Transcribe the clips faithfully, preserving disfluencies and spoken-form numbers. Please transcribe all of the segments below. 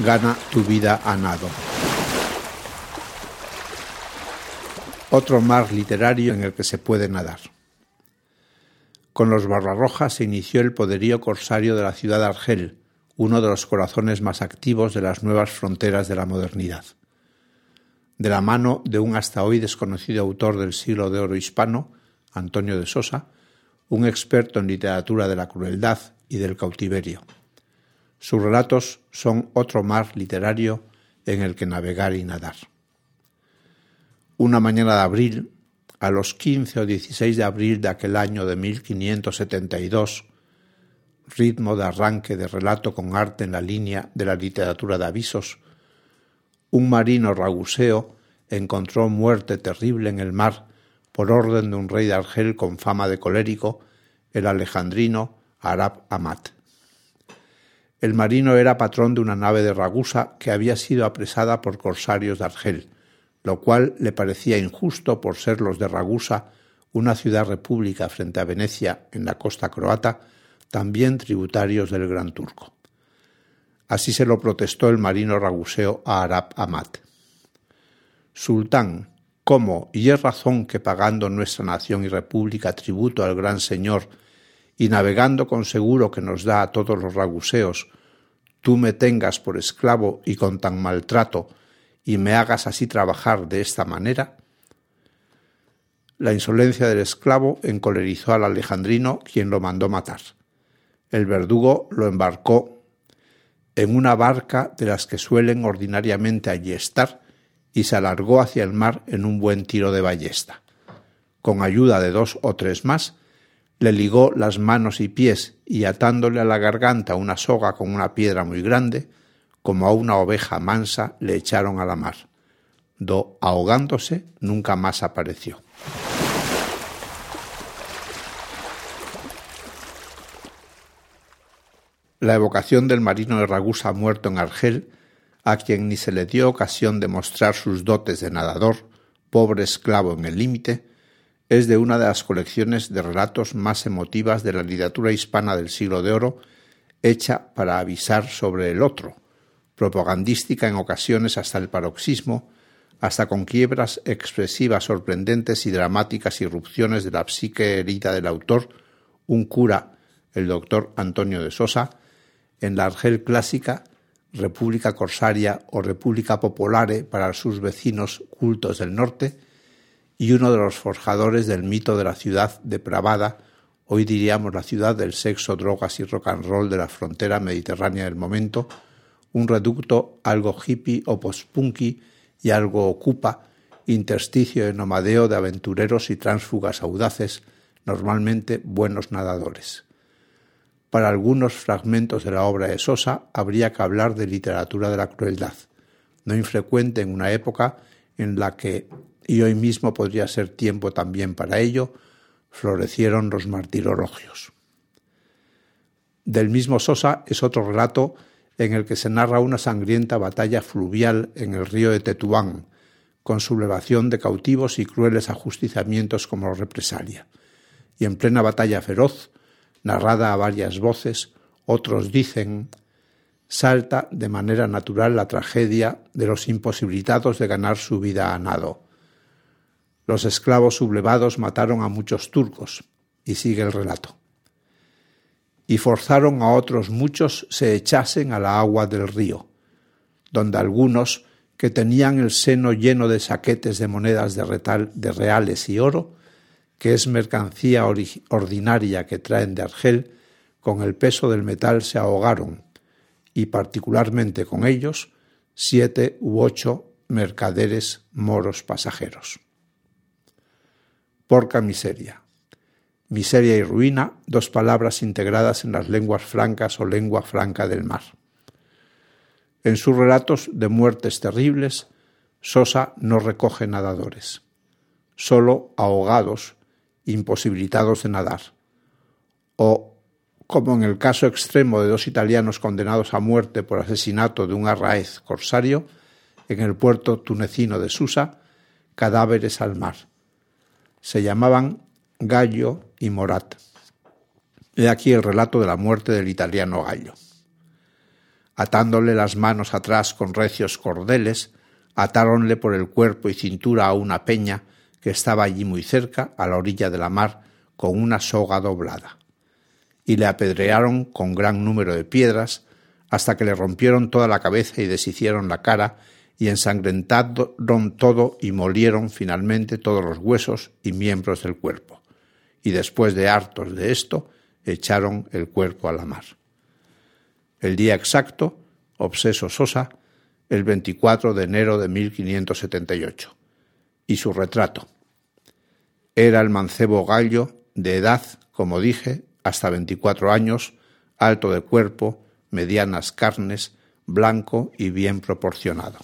Gana tu vida a nado. Otro mar literario en el que se puede nadar. Con los Barbarroja se inició el poderío corsario de la ciudad de Argel, uno de los corazones más activos de las nuevas fronteras de la modernidad. De la mano de un hasta hoy desconocido autor del siglo de oro hispano, Antonio de Sosa, un experto en literatura de la crueldad y del cautiverio. Sus relatos son otro mar literario en el que navegar y nadar. Una mañana de abril, a los quince o dieciséis de abril de aquel año de mil quinientos setenta y dos, ritmo de arranque de relato con arte en la línea de la literatura de avisos, un marino raguseo encontró muerte terrible en el mar por orden de un rey de Argel con fama de colérico, el alejandrino Arab Amat. El marino era patrón de una nave de Ragusa que había sido apresada por corsarios de Argel, lo cual le parecía injusto por ser los de Ragusa, una ciudad-república frente a Venecia en la costa croata, también tributarios del Gran Turco. Así se lo protestó el marino raguseo a Arab Amat. Sultán, ¿cómo y es razón que pagando nuestra nación y república tributo al gran señor y navegando con seguro que nos da a todos los raguseos, tú me tengas por esclavo y con tan maltrato y me hagas así trabajar de esta manera? La insolencia del esclavo encolerizó al alejandrino, quien lo mandó matar. El verdugo lo embarcó en una barca de las que suelen ordinariamente allí estar y se alargó hacia el mar en un buen tiro de ballesta. Con ayuda de dos o tres más, le ligó las manos y pies y atándole a la garganta una soga con una piedra muy grande, como a una oveja mansa le echaron a la mar. Do, ahogándose, nunca más apareció. La evocación del marino de Ragusa muerto en Argel, a quien ni se le dio ocasión de mostrar sus dotes de nadador, pobre esclavo en el límite, es de una de las colecciones de relatos más emotivas de la literatura hispana del siglo de oro, hecha para avisar sobre el otro, propagandística en ocasiones hasta el paroxismo, hasta con quiebras expresivas sorprendentes y dramáticas irrupciones de la psique herida del autor, un cura, el doctor Antonio de Sosa, en la Argel clásica, República Corsaria o República Popolare para sus vecinos cultos del norte, y uno de los forjadores del mito de la ciudad depravada, hoy diríamos la ciudad del sexo, drogas y rock and roll de la frontera mediterránea del momento, un reducto algo hippie o post-punky y algo ocupa, intersticio de nomadeo de aventureros y tránsfugas audaces, normalmente buenos nadadores. Para algunos fragmentos de la obra de Sosa habría que hablar de literatura de la crueldad, no infrecuente en una época en la que, y hoy mismo podría ser tiempo también para ello, florecieron los martirologios. Del mismo Sosa es otro relato en el que se narra una sangrienta batalla fluvial en el río de Tetuán, con sublevación de cautivos y crueles ajusticiamientos como represalia. Y en plena batalla feroz, narrada a varias voces, otros dicen, salta de manera natural la tragedia de los imposibilitados de ganar su vida a nado. Los esclavos sublevados mataron a muchos turcos, y sigue el relato. Y forzaron a otros muchos se echasen a la agua del río, donde algunos, que tenían el seno lleno de saquetes de monedas de, retal, de reales y oro, que es mercancía ordinaria que traen de Argel, con el peso del metal se ahogaron, y particularmente con ellos, siete u ocho mercaderes moros pasajeros. Porca miseria. Miseria y ruina, dos palabras integradas en las lenguas francas o lengua franca del mar. En sus relatos de muertes terribles, Sosa no recoge nadadores, solo ahogados, imposibilitados de nadar, o, como en el caso extremo de dos italianos condenados a muerte por asesinato de un arráez corsario, en el puerto tunecino de Susa, cadáveres al mar. Se llamaban Gallo y Morat. He aquí el relato de la muerte del italiano Gallo. Atándole las manos atrás con recios cordeles, atáronle por el cuerpo y cintura a una peña que estaba allí muy cerca, a la orilla de la mar, con una soga doblada. Y le apedrearon con gran número de piedras, hasta que le rompieron toda la cabeza y deshicieron la cara, y ensangrentaron todo y molieron finalmente todos los huesos y miembros del cuerpo. Y después de hartos de esto, echaron el cuerpo a la mar. El día exacto, obseso Sosa, el veinticuatro de enero de mil quinientos setenta y ocho. Y su retrato. Era el mancebo gallo, de edad, como dije, hasta veinticuatro años, alto de cuerpo, medianas carnes, blanco y bien proporcionado.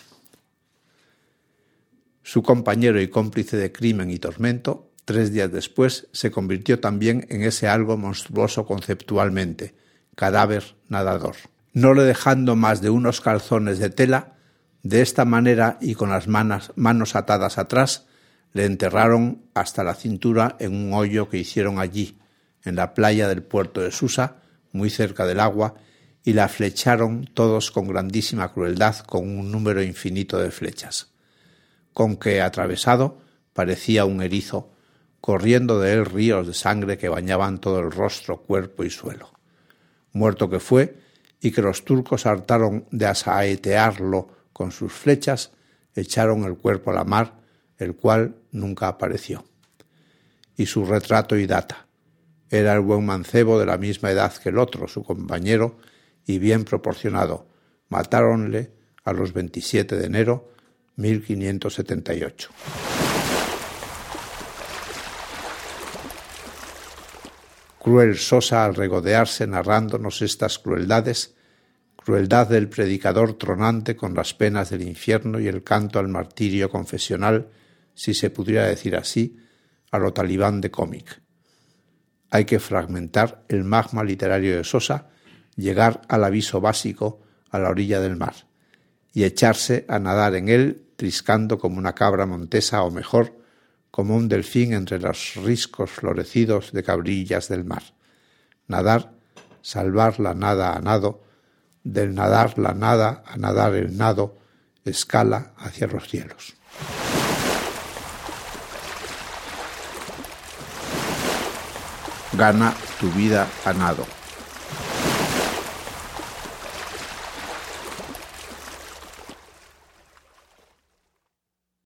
Su compañero y cómplice de crimen y tormento, tres días después, se convirtió también en ese algo monstruoso conceptualmente, cadáver nadador. No le dejando más de unos calzones de tela, de esta manera y con las manos, manos atadas atrás, le enterraron hasta la cintura en un hoyo que hicieron allí, en la playa del puerto de Susa, muy cerca del agua, y la flecharon todos con grandísima crueldad con un número infinito de flechas, con que, atravesado, parecía un erizo, corriendo de él ríos de sangre que bañaban todo el rostro, cuerpo y suelo. Muerto que fue, y que los turcos hartaron de asaetearlo con sus flechas, echaron el cuerpo a la mar, el cual nunca apareció. Y su retrato y data. Era el buen mancebo de la misma edad que el otro, su compañero, y bien proporcionado. Matáronle a los veintisiete de enero de mil quinientos setenta y ocho. Cruel Sosa al regodearse narrándonos estas crueldades, crueldad del predicador tronante con las penas del infierno y el canto al martirio confesional, si se pudiera decir así, a lo talibán de cómic. Hay que fragmentar el magma literario de Sosa, llegar al aviso básico a la orilla del mar, y echarse a nadar en él, triscando como una cabra montesa o mejor, como un delfín entre los riscos florecidos de cabrillas del mar. Nadar, salvar la nada a nado, del nadar la nada a nadar el nado, escala hacia los cielos. Gana tu vida a nado.